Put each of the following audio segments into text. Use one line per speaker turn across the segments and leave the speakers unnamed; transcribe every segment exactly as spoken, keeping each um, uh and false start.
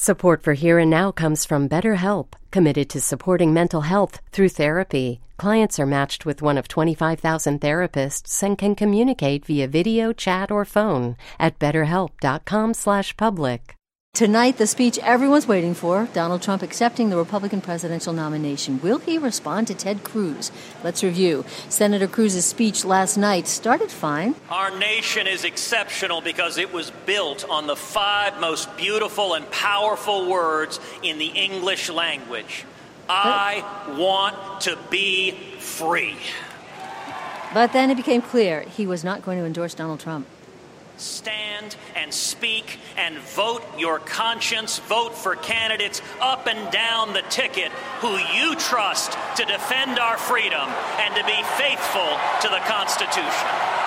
Support for Here and Now comes from BetterHelp, committed to supporting mental health through therapy. Clients are matched with one of twenty-five thousand therapists and can communicate via video, chat, or phone at betterhelp.com slash public.
Tonight, the speech everyone's waiting for, Donald Trump accepting the Republican presidential nomination. Will he respond to Ted Cruz? Let's review. Senator Cruz's speech last night started fine.
Our nation is exceptional because it was built on the five most beautiful and powerful words in the English language. I want to be free.
But then it became clear he was not going to endorse Donald Trump.
Stand and speak and vote your conscience. Vote for candidates up and down the ticket who you trust to defend our freedom and to be faithful to the Constitution.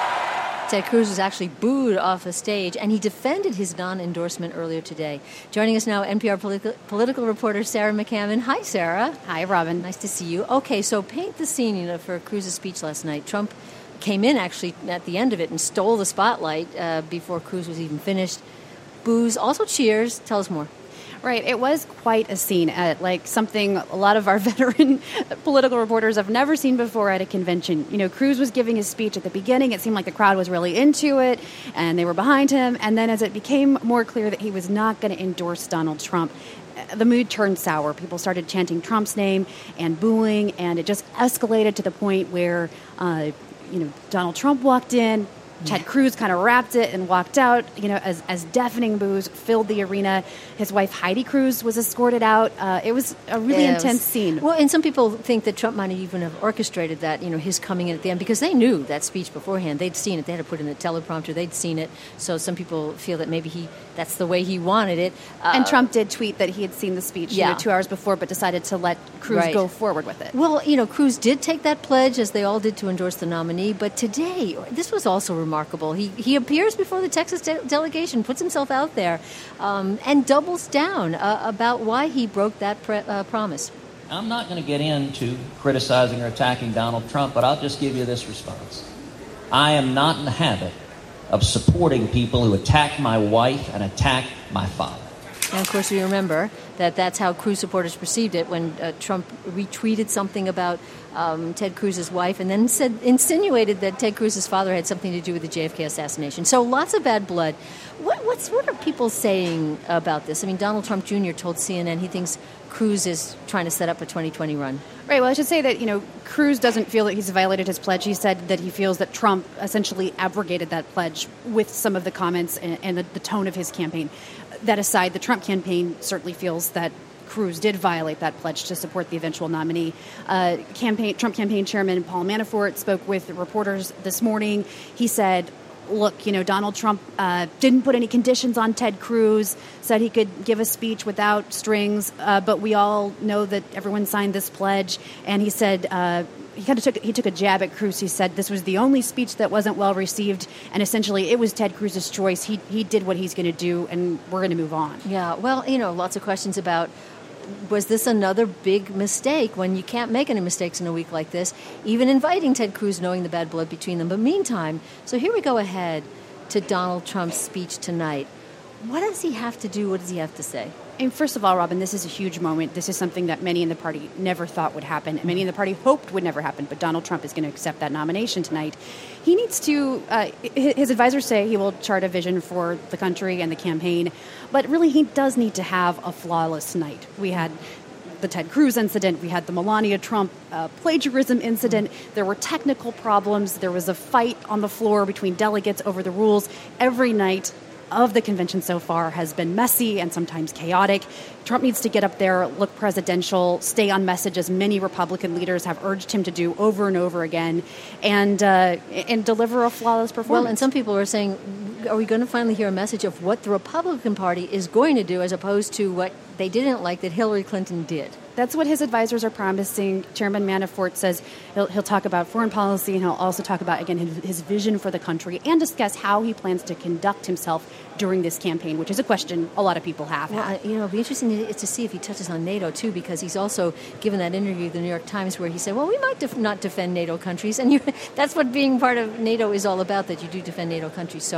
Ted Cruz was actually booed off the stage, and he defended his non-endorsement earlier today. Joining us now, N P R politi- political reporter Sarah McCammon. Hi, Sarah.
Hi, Robin.
Nice to see you. Okay, so paint the scene, you know, for Cruz's speech last night. Trump came in, actually, at the end of it and stole the spotlight uh, before Cruz was even finished. Boos, also cheers. Tell us more.
Right. It was quite a scene, at like something a lot of our veteran political reporters have never seen before at a convention. You know, Cruz was giving his speech at the beginning. It seemed like the crowd was really into it, and they were behind him. And then as it became more clear that he was not going to endorse Donald Trump, the mood turned sour. People started chanting Trump's name and booing, and it just escalated to the point where, uh, you know, Donald Trump walked in. Ted Cruz kind of wrapped it and walked out, you know, as, as deafening boos filled the arena. His wife, Heidi Cruz, was escorted out. Uh, it was a really
yeah,
intense
was,
scene.
Well, and some people think that Trump might even have orchestrated that, you know, his coming in at the end, because they knew that speech beforehand. They'd seen it. They had to put in the teleprompter. They'd seen it. So some people feel that maybe he that's the way he wanted it. Uh,
and Trump did tweet that he had seen the speech
yeah.
you know, two hours before, but decided to let Cruz
right.
go forward with it.
Well, you know, Cruz did take that pledge, as they all did, to endorse the nominee. But today, this was also remarkable. He he appears before the Texas de- delegation, puts himself out there, um, and doubles down uh, about why he broke that pre- uh, promise.
I'm not going to get into criticizing or attacking Donald Trump, but I'll just give you this response. I am not in the habit of supporting people who attack my wife and attack my father.
And, of course, we remember that that's how Cruz supporters perceived it when uh, Trump retweeted something about um, Ted Cruz's wife and then said insinuated that Ted Cruz's father had something to do with the J F K assassination. So lots of bad blood. What, what's, what are people saying about this? I mean, Donald Trump Junior told C N N he thinks Cruz is trying to set up a twenty twenty run.
Right. Well, I should say that, you know, Cruz doesn't feel that he's violated his pledge. He said that he feels that Trump essentially abrogated that pledge with some of the comments and, and the, the tone of his campaign. That aside, the Trump campaign certainly feels that Cruz did violate that pledge to support the eventual nominee. Uh, campaign, Trump campaign chairman Paul Manafort spoke with reporters this morning. He said, look, you know, Donald Trump uh, didn't put any conditions on Ted Cruz, said he could give a speech without strings, uh, but we all know that everyone signed this pledge. And he said uh, he kind of took he took a jab at Cruz. He said this was the only speech that wasn't well received, and essentially it was Ted Cruz's choice. He he did what he's going to do, and we're going to move on.
Yeah, well, you know, lots of questions about, was this another big mistake when you can't make any mistakes in a week like this, even inviting Ted Cruz, knowing the bad blood between them. But meantime, so here we go ahead to Donald Trump's speech tonight. What does he have to do? What does he have to say?
And first of all, Robin, this is a huge moment. This is something that many in the party never thought would happen. Many in the party hoped would never happen, but Donald Trump is going to accept that nomination tonight. He needs to, uh, his advisors say he will chart a vision for the country and the campaign, but really he does need to have a flawless night. We had the Ted Cruz incident. We had the Melania Trump uh, plagiarism incident. There were technical problems. There was a fight on the floor between delegates over the rules. Every night of the convention so far has been messy and sometimes chaotic. Trump needs to get up there, look presidential, stay on message, as many Republican leaders have urged him to do over and over again, and uh, and deliver a flawless performance.
Well, and some people are saying, are we going to finally hear a message of what the Republican Party is going to do as opposed to what they didn't like that Hillary Clinton did?
That's what his advisors are promising. Chairman Manafort says he'll, he'll talk about foreign policy, and he'll also talk about, again, his, his vision for the country and discuss how he plans to conduct himself during this campaign, which is a question a lot of people have
well,
had.
I, you know, it'll be interesting to, to see if he touches on NATO, too, because he's also given that interview with the New York Times where he said, well, we might def- not defend NATO countries. And you, that's what being part of NATO is all about, that you do defend NATO countries. So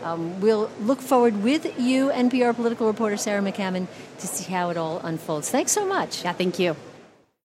um, we'll look forward with you, N P R political reporter Sarah McCammon, to see how it all unfolds. Thanks so much.
Yeah, thank you.